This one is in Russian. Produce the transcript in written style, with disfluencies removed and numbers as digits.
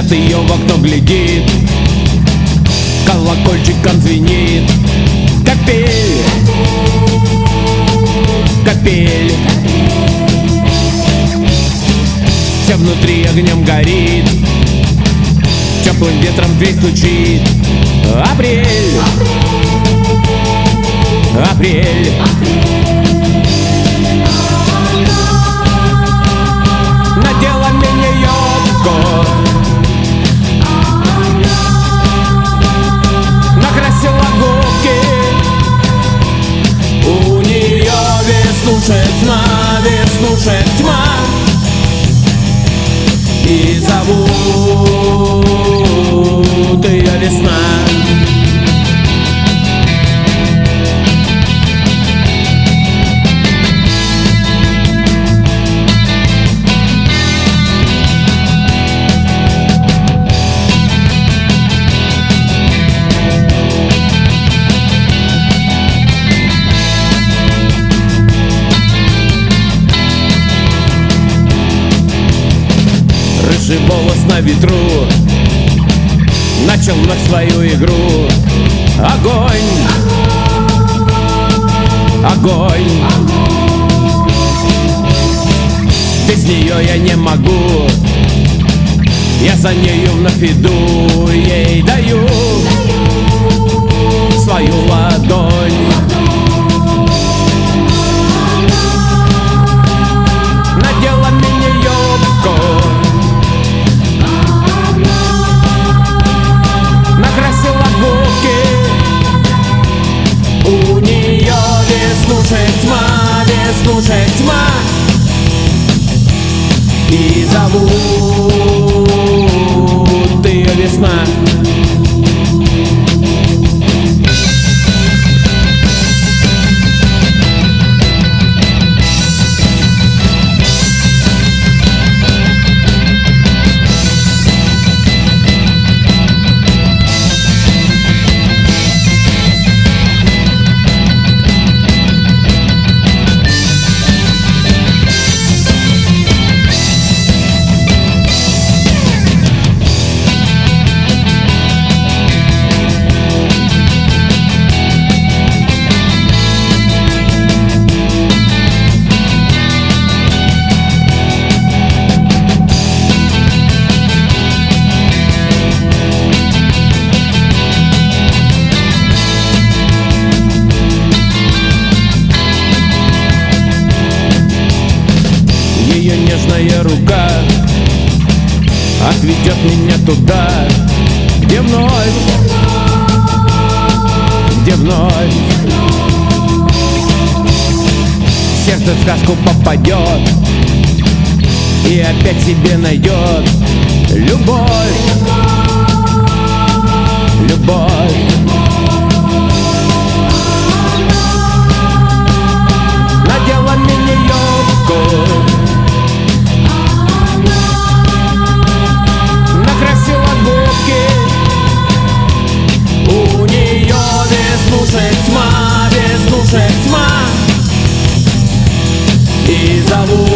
Дед ее в окно глядит, колокольчиком звенит. Капель, капель, все внутри огнем горит, теплым ветром в дверь стучит. Апрель, апрель. Надела мини-юбку, накрасила губки. У нее веснушек тьма, веснушек тьма. И зовут ее весна. Рыжий волос на ветру начал вновь свою игру. Огонь, огонь, без нее я не могу. Я за нею вновь иду, ей даю свою ладонь. Надела мини-юбку, накрасила губки. У нее веснушек тьма, веснушек тьма. И зовут ее весна. Ее нежная рука отведет меня туда, где вновь, где вновь сердце в сказку попадет и опять себе найдет любовь, любовь. Надела мини-юбку, накрасила губки. У нее веснушек тьма, веснушек тьма. И зовут